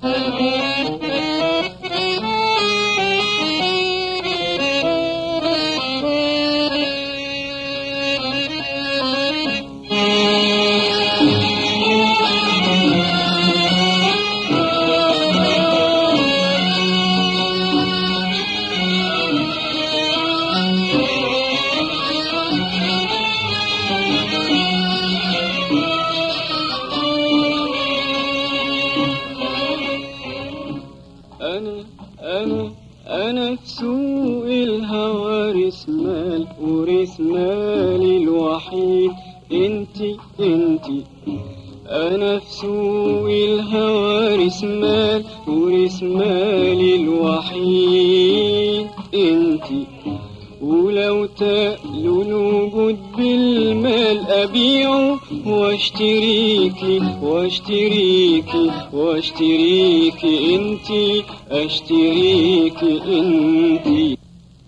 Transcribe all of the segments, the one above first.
أنا في سوق الهوى رسمال ورسمالي الوحيد انتي. أنا في سوق الهوى رسمال ورسمالي الوحيد انتي. ولو تقلوا الوجود بالمال أبيعه واشتريكي واشتريكي واشتريكي انتي، اشتريكي انتي.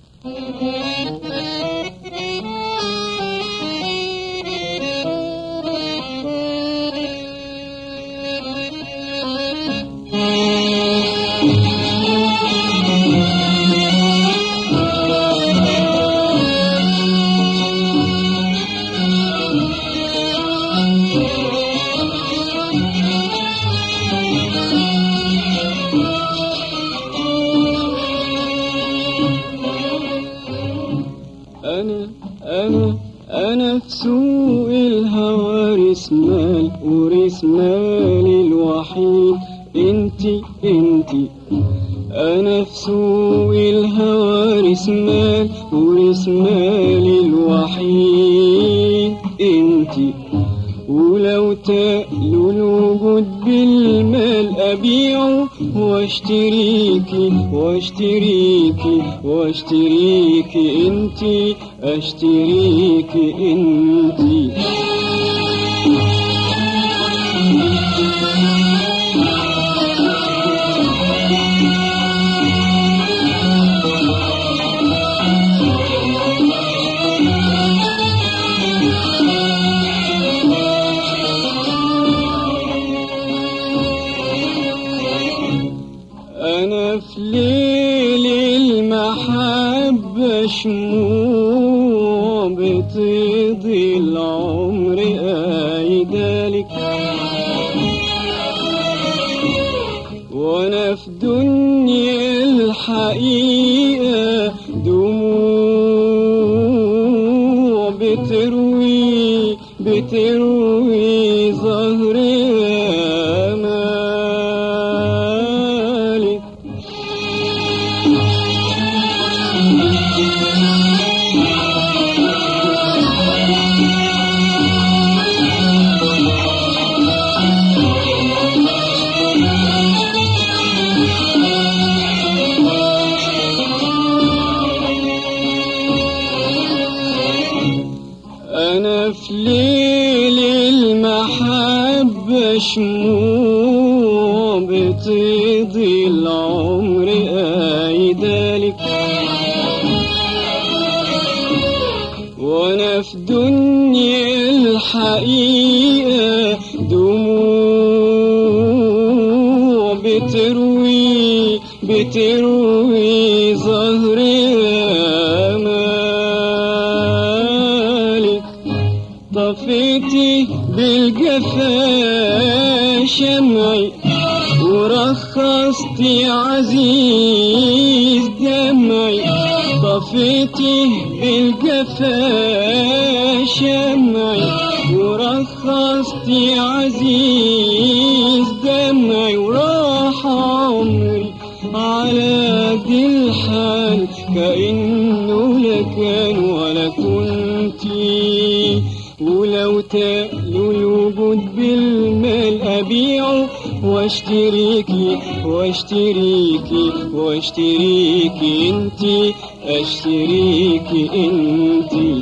أنا في سوق الهوى رسمال ورسمالي الوحيد انتي. أنا في سوق الهوى رسمال ورسمالي الوحيد انتي. ولو تقلوا الوجود بالمال أبيعه واشتريكي واشتريكي واشتريكي انتي، اشتريكي انتي. أنا في ليل المحبة شموع بتقضي العمر قايدالك، وأنا في دنيا الحقيقة دموع بتروي ظهر آمالك. أنا في ليل المحبة شموع بتقضي العمر قايدالك، وأنا في دنيا الحقيقة دموع بتروي ظهر آمالك. طفيتي بالجفا شمعي ورخصتي عزيز دمعي. طفيتي بالجفا شمعي ورخصتي عزيز دمعي. وراح عمري على دي الحال كأنه لا كان ولا كنتي. ولو تقلوا الوجود بالمال أبيعه واشتريكي واشتريكي واشتريكي انتي، اشتريكي انتي.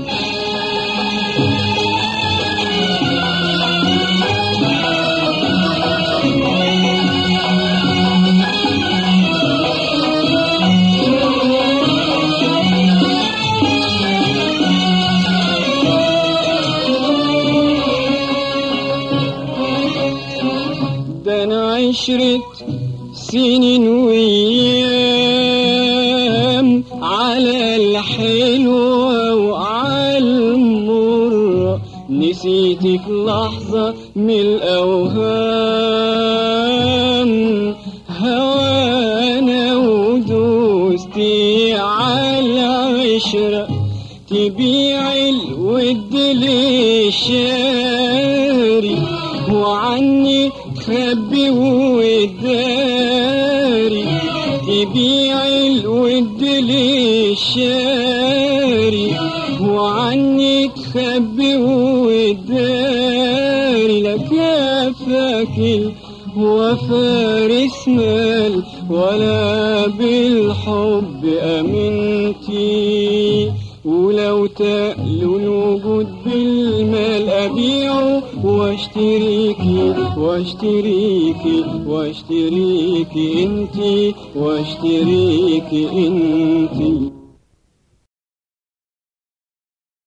ده أنا عشرة سنين وأيام على الحلوة وعلى المرة، نسيتك لحظة من الأوهام، هوانا ودوستي على العشرة، تبيع الود للشاري وعني تخبي وداري، تبيع الود للشاري وعني تخبي وداري، لا كفاك وفارس مال ولا بالحب أمنتي، ولو تقلوا الوجود بالمال أبيعه واشتريكي واشتريكي واشتريكي انتي واشتريكي انتي.